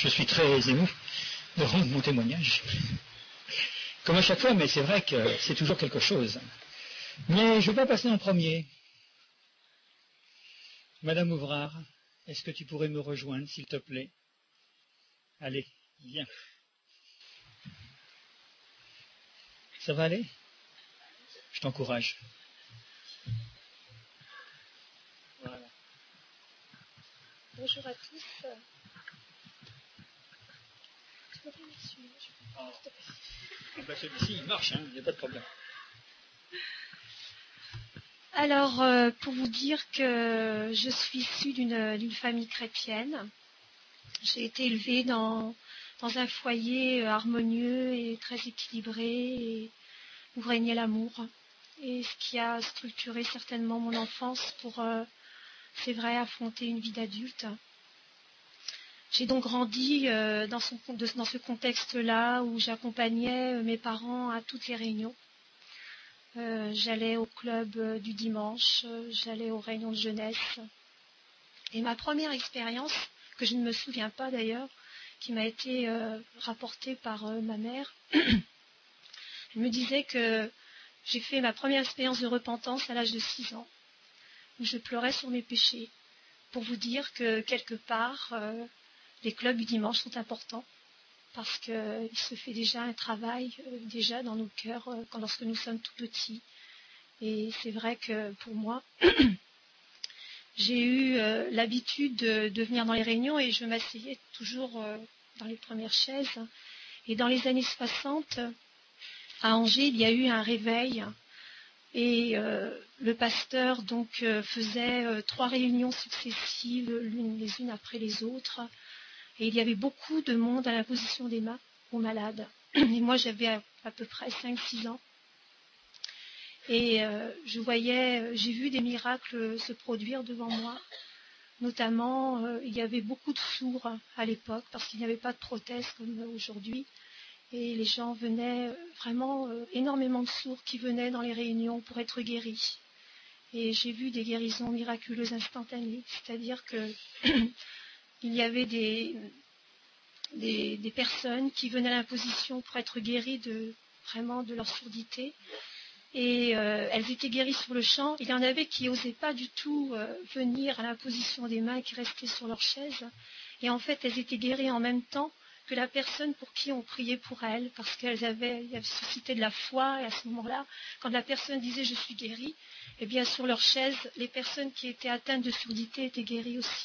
Je suis très ému de rendre mon témoignage. Comme à chaque fois, mais c'est vrai que c'est toujours quelque chose. Mais je ne vais pas passer en premier. Madame Ouvrard, est-ce que tu pourrais me rejoindre, s'il te plaît? Allez, viens. Ça va aller? Je t'encourage. Voilà. Bonjour à tous. Celui-ci, il marche, il n'y a pas de problème. Alors, pour vous dire que je suis issue d'une famille chrétienne, j'ai été élevée dans un foyer harmonieux et très équilibré et où régnait l'amour. Et ce qui a structuré certainement mon enfance pour, c'est vrai, affronter une vie d'adulte. J'ai donc grandi dans ce contexte-là où j'accompagnais mes parents à toutes les réunions. J'allais au club du dimanche, j'allais aux réunions de jeunesse. Et ma première expérience, que je ne me souviens pas d'ailleurs, qui m'a été rapportée par ma mère, elle me disait que j'ai fait ma première expérience de repentance à l'âge de 6 ans, où je pleurais sur mes péchés, pour vous dire que quelque part, les clubs du dimanche sont importants, parce qu'il se fait déjà un travail déjà dans nos cœurs lorsque nous sommes tout petits. Et c'est vrai que pour moi, j'ai eu l'habitude de venir dans les réunions et je m'asseyais toujours dans les premières chaises. Et dans les années 60, à Angers, il y a eu un réveil et le pasteur donc faisait 3 réunions successives, les unes après les autres. Et il y avait beaucoup de monde à l'imposition des mains aux malades. Et moi, j'avais à peu près 5-6 ans. Et j'ai vu des miracles se produire devant moi. Notamment, il y avait beaucoup de sourds à l'époque, parce qu'il n'y avait pas de prothèses comme aujourd'hui. Et les gens venaient, vraiment énormément de sourds qui venaient dans les réunions pour être guéris. Et j'ai vu des guérisons miraculeuses instantanées. C'est-à-dire que il y avait des personnes qui venaient à l'imposition pour être guéries vraiment de leur surdité. Et elles étaient guéries sur le champ. Il y en avait qui n'osaient pas du tout venir à l'imposition des mains, qui restaient sur leur chaise. Et en fait, elles étaient guéries en même temps que la personne pour qui on priait pour elles, parce qu'elles avaient suscité de la foi. Et à ce moment-là, quand la personne disait « je suis guérie », eh bien sur leur chaise, les personnes qui étaient atteintes de surdité étaient guéries aussi.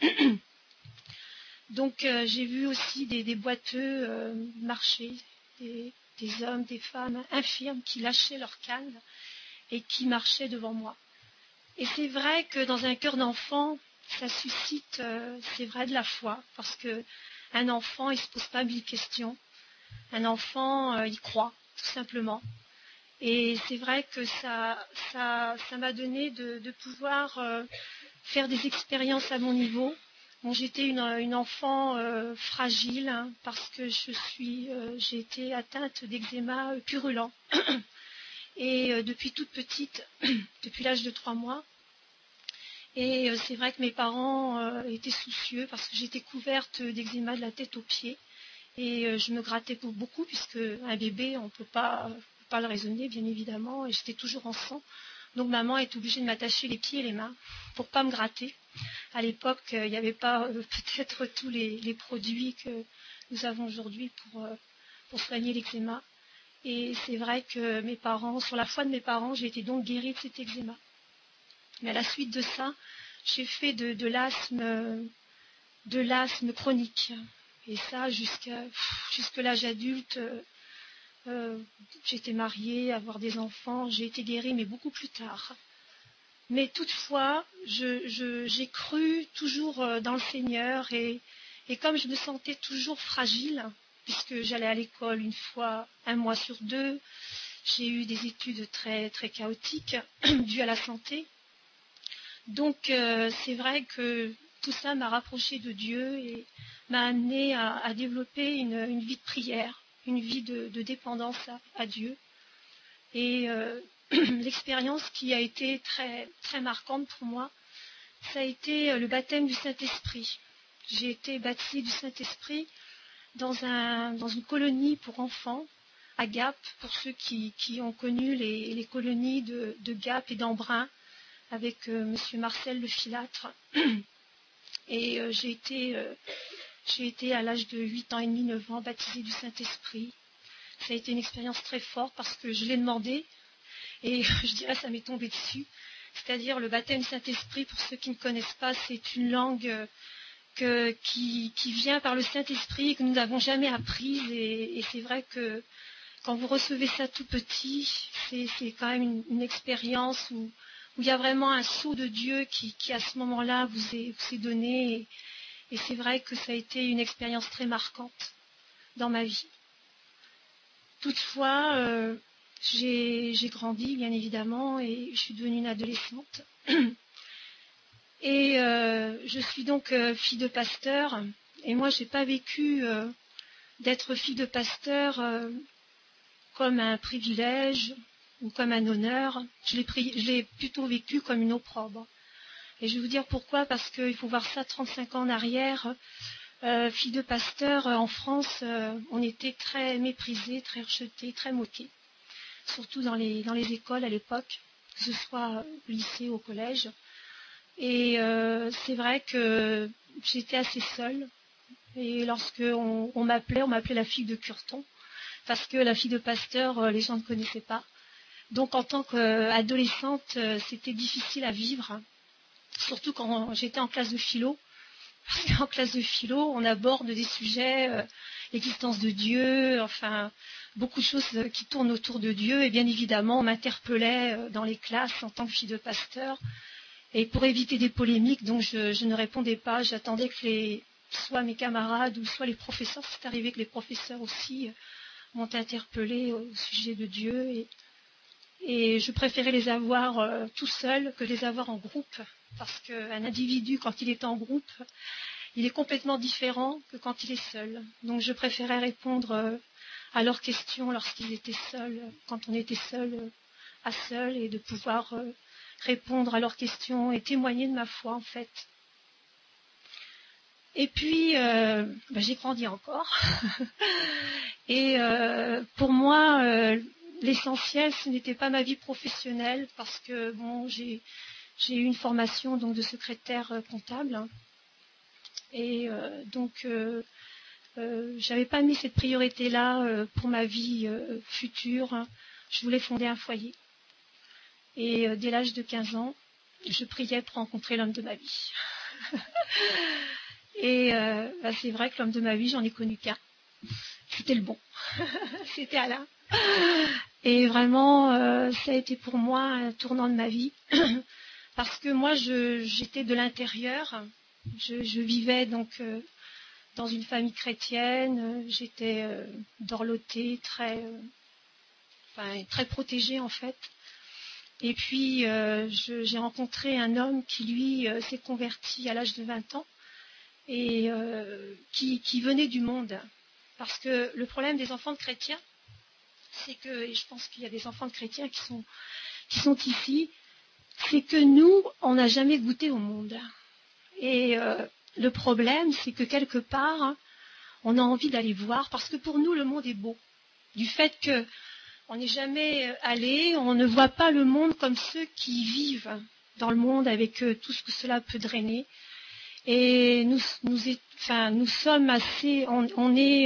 Donc j'ai vu aussi des boiteux marcher, des hommes, des femmes infirmes qui lâchaient leur canne et qui marchaient devant moi. Et c'est vrai que dans un cœur d'enfant, ça suscite, c'est vrai, de la foi, parce qu'un enfant, il ne se pose pas 1000 questions. Un enfant, il croit, tout simplement. Et c'est vrai que ça m'a donné de pouvoir faire des expériences à mon niveau. Bon, j'étais une enfant fragile, parce que j'ai été atteinte d'eczéma purulent. Et depuis toute petite, depuis l'âge de 3 mois. Et c'est vrai que mes parents étaient soucieux parce que j'étais couverte d'eczéma de la tête aux pieds. Et je me grattais beaucoup, puisque un bébé, on ne peut pas le raisonner, bien évidemment. Et j'étais toujours en sang. Donc maman est obligée de m'attacher les pieds et les mains pour pas me gratter. À l'époque, il n'y avait pas peut-être tous les produits que nous avons aujourd'hui pour soigner l'eczéma. Et c'est vrai que mes parents, sur la foi de mes parents, j'ai été donc guérie de cet eczéma. Mais à la suite de ça, j'ai fait de l'asthme chronique. Et ça, jusque l'âge adulte, j'étais mariée, avoir des enfants, j'ai été guérie, mais beaucoup plus tard. Mais toutefois, j'ai cru toujours dans le Seigneur, et comme je me sentais toujours fragile, puisque j'allais à l'école une fois, 1 mois sur 2, j'ai eu des études très, très chaotiques dues à la santé. Donc c'est vrai que tout ça m'a rapproché de Dieu et m'a amené à développer une vie de prière, une vie de dépendance à Dieu. Et l'expérience qui a été très, très marquante pour moi, ça a été le baptême du Saint-Esprit. J'ai été baptisée du Saint-Esprit dans une colonie pour enfants à Gap, pour ceux qui ont connu les colonies de Gap et d'Embrun, avec monsieur Marcel Le Filâtre. Et j'ai été à l'âge de 8 ans et demi, 9 ans, baptisée du Saint-Esprit. Ça a été une expérience très forte parce que je l'ai demandé et je dirais ça m'est tombé dessus. C'est-à-dire le baptême du Saint-Esprit, pour ceux qui ne connaissent pas, c'est une langue qui vient par le Saint-Esprit et que nous n'avons jamais apprise. Et c'est vrai que quand vous recevez ça tout petit, c'est quand même une expérience où il y a vraiment un sceau de Dieu qui à ce moment-là vous est donné. Et c'est vrai que ça a été une expérience très marquante dans ma vie. Toutefois, j'ai grandi, bien évidemment, et je suis devenue une adolescente. Et je suis donc fille de pasteur. Et moi, je n'ai pas vécu d'être fille de pasteur comme un privilège ou comme un honneur. Je l'ai plutôt vécu comme une opprobre. Et je vais vous dire pourquoi, parce qu'il faut voir ça 35 ans en arrière. Fille de pasteur, en France, on était très méprisés, très rejetés, très moqués. Surtout dans les écoles à l'époque, que ce soit au lycée ou au collège. Et c'est vrai que j'étais assez seule. Et lorsque on m'appelait la fille de Curton, parce que la fille de pasteur, les gens ne connaissaient pas. Donc en tant qu'adolescente, c'était difficile à vivre, surtout quand j'étais en classe de philo. Parce qu'en classe de philo, on aborde des sujets, l'existence de Dieu, enfin beaucoup de choses qui tournent autour de Dieu. Et bien évidemment, on m'interpellait dans les classes en tant que fille de pasteur. Et pour éviter des polémiques, donc je ne répondais pas. J'attendais que soit mes camarades ou soit les professeurs. C'est arrivé que les professeurs aussi m'ont interpellée au sujet de Dieu. Et je préférais les avoir tout seul que les avoir en groupe. Parce qu'un individu, quand il est en groupe, il est complètement différent que quand il est seul. Donc je préférais répondre à leurs questions lorsqu'ils étaient seuls, quand on était seul à seul, et de pouvoir répondre à leurs questions et témoigner de ma foi en fait. Et puis j'ai grandi encore. Et pour moi, l'essentiel, ce n'était pas ma vie professionnelle, parce que bon, j'ai eu une formation donc de secrétaire comptable. Et donc, j'avais pas mis cette priorité-là pour ma vie future. Je voulais fonder un foyer. Et dès l'âge de 15 ans, je priais pour rencontrer l'homme de ma vie. Et c'est vrai que l'homme de ma vie, j'en ai connu qu'un. C'était le bon. C'était Alain. Et vraiment, ça a été pour moi un tournant de ma vie. Parce que moi, j'étais de l'intérieur. Je vivais donc dans une famille chrétienne. J'étais dorlotée, très protégée en fait. Et puis j'ai rencontré un homme qui lui s'est converti à l'âge de 20 ans et qui venait du monde. Parce que le problème des enfants de chrétiens, c'est que, et je pense qu'il y a des enfants de chrétiens qui sont ici, c'est que nous, on n'a jamais goûté au monde. Et le problème, c'est que quelque part, on a envie d'aller voir, parce que pour nous, le monde est beau. Du fait qu'on n'est jamais allé, on ne voit pas le monde comme ceux qui vivent dans le monde avec tout ce que cela peut drainer. Et nous sommes assez, on est,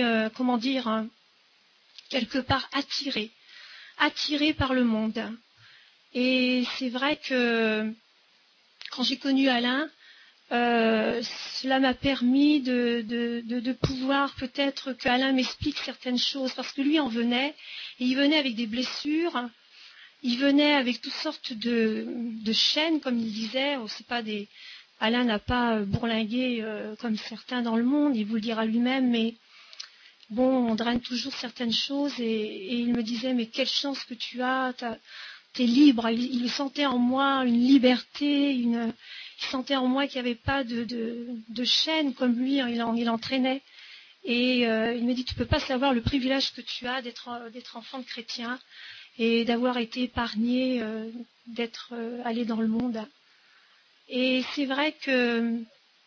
quelque part attirés par le monde. Et c'est vrai que quand j'ai connu Alain, cela m'a permis de pouvoir peut-être qu'Alain m'explique certaines choses, parce que lui en venait, et il venait avec des blessures, il venait avec toutes sortes de chaînes, comme il disait. Alain n'a pas bourlingué comme certains dans le monde, il vous le dira lui-même, mais bon, on draine toujours certaines choses, et il me disait, mais quelle chance que tu as, t'es libre. Il sentait en moi une liberté, il sentait en moi qu'il n'y avait pas de chaîne comme lui, il entraînait. Et il me dit, tu ne peux pas savoir le privilège que tu as d'être enfant de chrétien et d'avoir été épargné, d'être allé dans le monde. Et c'est vrai que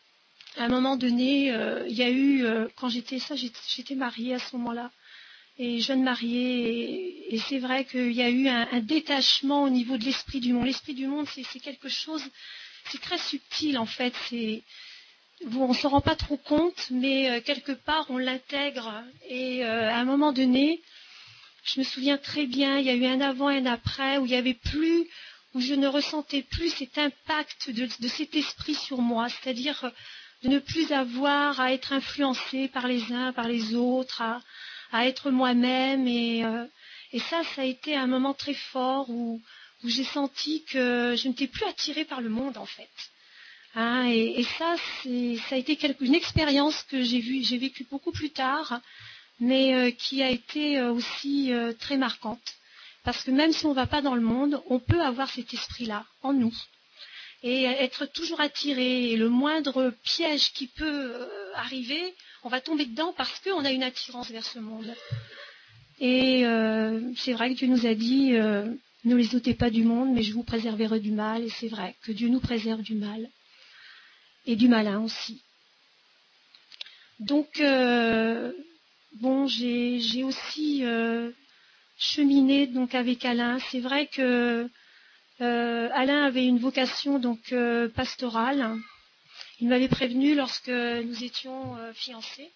À un moment donné, il y a eu, quand j'étais mariée à ce moment-là, et jeune mariée, et c'est vrai qu'il y a eu un détachement au niveau de l'esprit du monde. L'esprit du monde, c'est quelque chose, c'est très subtil en fait. Bon, on ne s'en rend pas trop compte, mais quelque part on l'intègre. Et à un moment donné, je me souviens très bien, il y a eu un avant et un après, où où je ne ressentais plus cet impact de cet esprit sur moi, c'est-à-dire de ne plus avoir à être influencée par les uns, par les autres, à être moi-même. Et ça a été un moment très fort où j'ai senti que je n'étais plus attirée par le monde en fait. Hein, et ça a été une expérience que j'ai vécue beaucoup plus tard, mais qui a été aussi très marquante. Parce que même si on ne va pas dans le monde, on peut avoir cet esprit-là en nous. Et être toujours attiré, et le moindre piège qui peut arriver, on va tomber dedans parce qu'on a une attirance vers ce monde. Et c'est vrai que Dieu nous a dit, ne les ôtez pas du monde, mais je vous préserverai du mal. Et c'est vrai que Dieu nous préserve du mal. Et du malin aussi. Donc, bon, j'ai aussi cheminé donc avec Alain. C'est vrai que Alain avait une vocation donc pastorale. Il m'avait prévenu lorsque nous étions fiancés.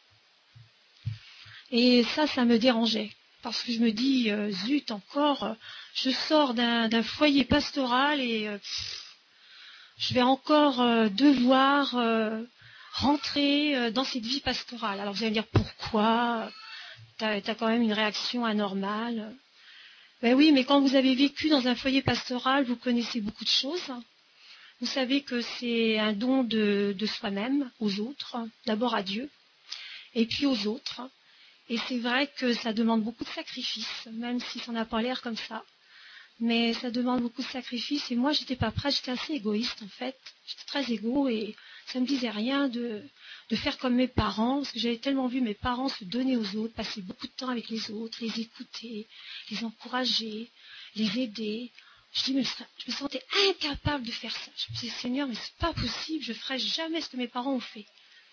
Et ça me dérangeait. Parce que je me dis, zut, encore, je sors d'un foyer pastoral et je vais encore devoir rentrer dans cette vie pastorale. Alors vous allez me dire, pourquoi ? T'as quand même une réaction anormale. Ben oui, mais quand vous avez vécu dans un foyer pastoral, vous connaissez beaucoup de choses. Vous savez que c'est un don de soi-même aux autres, d'abord à Dieu, et puis aux autres. Et c'est vrai que ça demande beaucoup de sacrifices, même si ça n'a pas l'air comme ça. Mais ça demande beaucoup de sacrifices. Et moi, j'étais pas prête, j'étais assez égoïste en fait. J'étais très égo et ça me disait rien de faire comme mes parents, parce que j'avais tellement vu mes parents se donner aux autres, passer beaucoup de temps avec les autres, les écouter, les encourager, les aider. Je me sentais incapable de faire ça. Je me disais, Seigneur, mais c'est pas possible, je ferai jamais ce que mes parents ont fait.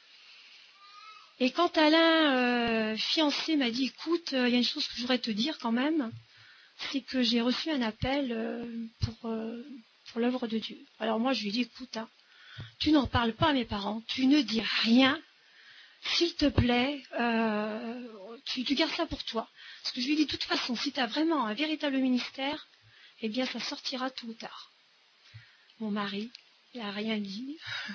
Et quand Alain, fiancé, m'a dit, écoute, il y a une chose que je voudrais te dire quand même, c'est que j'ai reçu un appel pour l'œuvre de Dieu. Alors moi, je lui ai dit, écoute, hein, tu n'en parles pas à mes parents, tu ne dis rien, s'il te plaît, tu gardes ça pour toi. Parce que je lui ai dit, de toute façon, si tu as vraiment un véritable ministère, eh bien, ça sortira tôt ou tard. Mon mari, il n'a rien dit.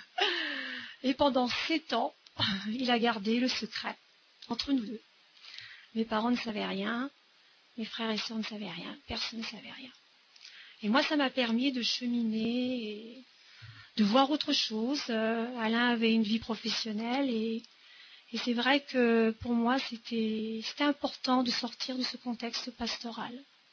Et pendant 7 ans, il a gardé le secret entre nous deux. Mes parents ne savaient rien, mes frères et sœurs ne savaient rien, personne ne savait rien. Et moi, ça m'a permis de cheminer et de voir autre chose. Alain avait une vie professionnelle et c'est vrai que pour moi, c'était important de sortir de ce contexte pastoral.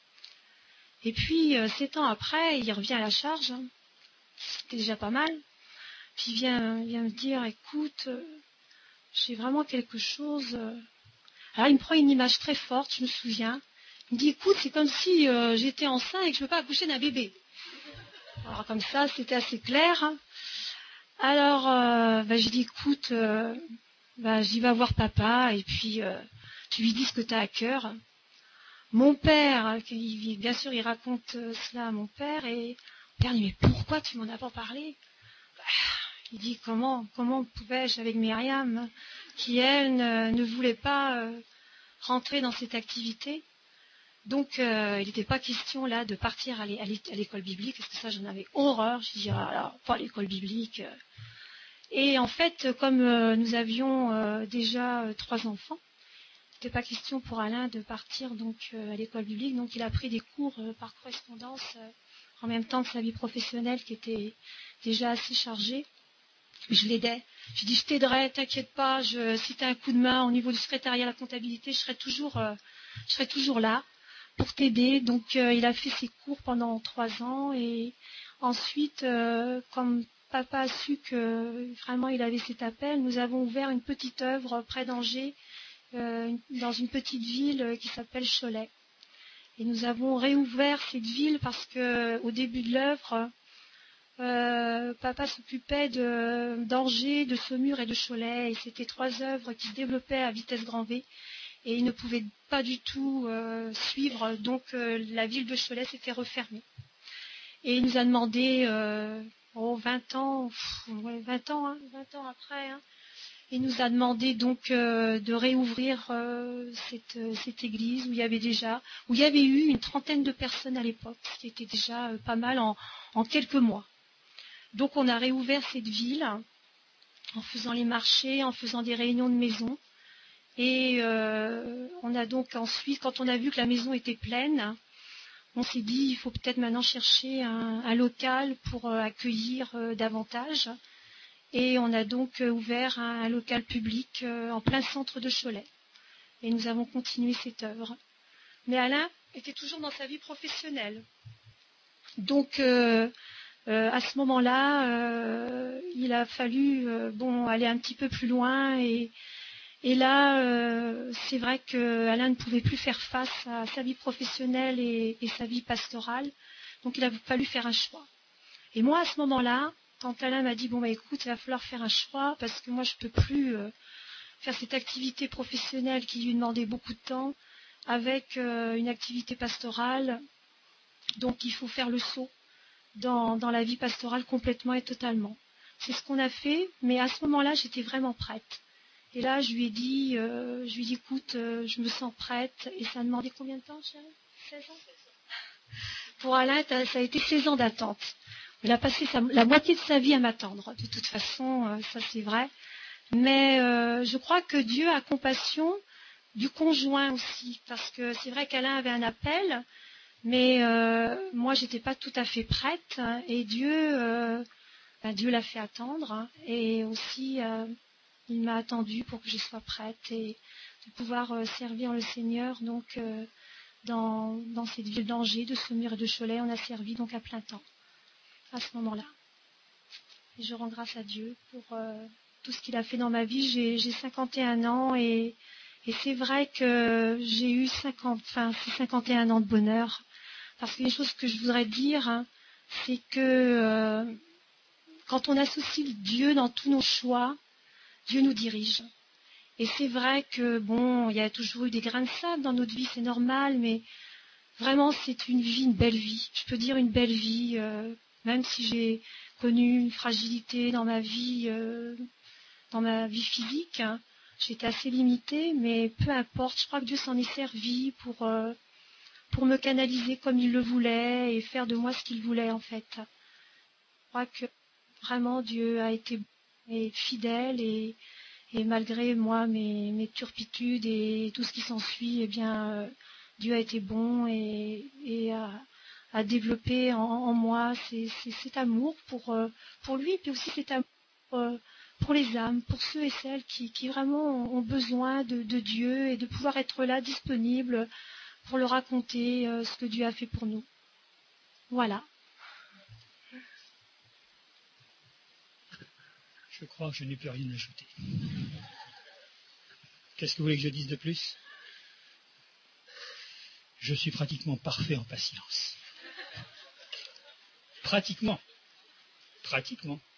Et puis, 7 ans après, il revient à la charge. Hein. C'était déjà pas mal. Puis il vient me dire, écoute, j'ai vraiment quelque chose. Alors, il me prend une image très forte, je me souviens. Il me dit, écoute, c'est comme si j'étais enceinte et que je ne peux pas accoucher d'un bébé. Alors, comme ça, c'était assez clair. Alors, je dis, écoute, j'y vais voir papa et puis tu lui dis ce que tu as à cœur. Mon père, bien sûr, il raconte cela à mon père et mon père dit, mais pourquoi tu m'en as pas parlé ? Il dit, comment pouvais-je avec Myriam, qui elle ne voulait pas rentrer dans cette activité. Donc, il n'était pas question là de partir à l'école biblique, parce que ça, j'en avais horreur. Je dis, alors, pas l'école biblique. Et en fait, comme nous avions déjà 3 enfants, il n'était pas question pour Alain de partir donc à l'école biblique. Donc, il a pris des cours par correspondance en même temps que sa vie professionnelle qui était déjà assez chargée. Je l'aidais. Je dis, je t'aiderai, t'inquiète pas. Si tu as un coup de main au niveau du secrétariat à la comptabilité, je serai toujours là pour t'aider. Donc, il a fait ses cours pendant 3 ans. Et ensuite, comme papa a su que vraiment il avait cet appel, nous avons ouvert une petite œuvre près d'Angers, dans une petite ville qui s'appelle Cholet. Et nous avons réouvert cette ville parce qu'au début de l'œuvre, papa s'occupait d'Angers, de Saumur et de Cholet, et c'était 3 œuvres qui se développaient à vitesse grand V, et il ne pouvait pas du tout suivre, donc la ville de Cholet s'était refermée. Et il nous a demandé, 20 ans, 20 ans, 20 ans après, il nous a demandé donc de réouvrir cette église où il y avait eu une 30aine de personnes à l'époque, ce qui était déjà pas mal en quelques mois. Donc on a réouvert cette ville en faisant les marchés, en faisant des réunions de maison. Et on a donc ensuite, quand on a vu que la maison était pleine, on s'est dit il faut peut-être maintenant chercher un local pour accueillir davantage. Et on a donc ouvert un local public en plein centre de Cholet. Et nous avons continué cette œuvre. Mais Alain était toujours dans sa vie professionnelle. Donc à ce moment-là, il a fallu aller un petit peu plus loin. Et là, c'est vrai qu'Alain ne pouvait plus faire face à sa vie professionnelle et sa vie pastorale. Donc il a fallu faire un choix. Et moi, à ce moment-là, quand Alain m'a dit, écoute, il va falloir faire un choix parce que moi, je ne peux plus faire cette activité professionnelle qui lui demandait beaucoup de temps avec une activité pastorale. Donc, il faut faire le saut dans la vie pastorale complètement et totalement. C'est ce qu'on a fait, mais à ce moment-là, j'étais vraiment prête. Et là, je lui ai dit, écoute, je me sens prête. Et ça a demandé combien de temps, chérie? 16 ans. Pour Alain, ça a été 16 ans d'attente. Il a passé la moitié de sa vie à m'attendre. De toute façon, ça c'est vrai. Mais je crois que Dieu a compassion du conjoint aussi. Parce que c'est vrai qu'Alain avait un appel, mais moi, j'étais pas tout à fait prête. Et Dieu l'a fait attendre. Et aussi, il m'a attendu pour que je sois prête et de pouvoir servir le Seigneur. Donc, dans cette ville d'Angers, de Saumur et de Cholet, on a servi donc à plein temps. À ce moment-là. Et je rends grâce à Dieu pour tout ce qu'il a fait dans ma vie. J'ai 51 ans et c'est vrai que j'ai eu 51 ans de bonheur. Parce que les choses que je voudrais dire, c'est que quand on associe Dieu dans tous nos choix, Dieu nous dirige. Et c'est vrai que, il y a toujours eu des grains de sable dans notre vie, c'est normal, mais vraiment, c'est une belle vie. Je peux dire une belle vie. Même si j'ai connu une fragilité dans ma vie physique, j'étais assez limitée, mais peu importe, je crois que Dieu s'en est servi pour me canaliser comme il le voulait et faire de moi ce qu'il voulait en fait. Je crois que vraiment Dieu a été fidèle et malgré moi mes turpitudes et tout ce qui s'ensuit, Dieu a été bon et à développer en moi cet amour pour lui, puis aussi cet amour pour les âmes, pour ceux et celles qui vraiment ont besoin de Dieu et de pouvoir être là, disponible pour leur raconter ce que Dieu a fait pour nous. Voilà. Je crois que je n'ai plus rien à ajouter. Qu'est-ce que vous voulez que je dise de plus? Je suis pratiquement parfait en patience. Pratiquement.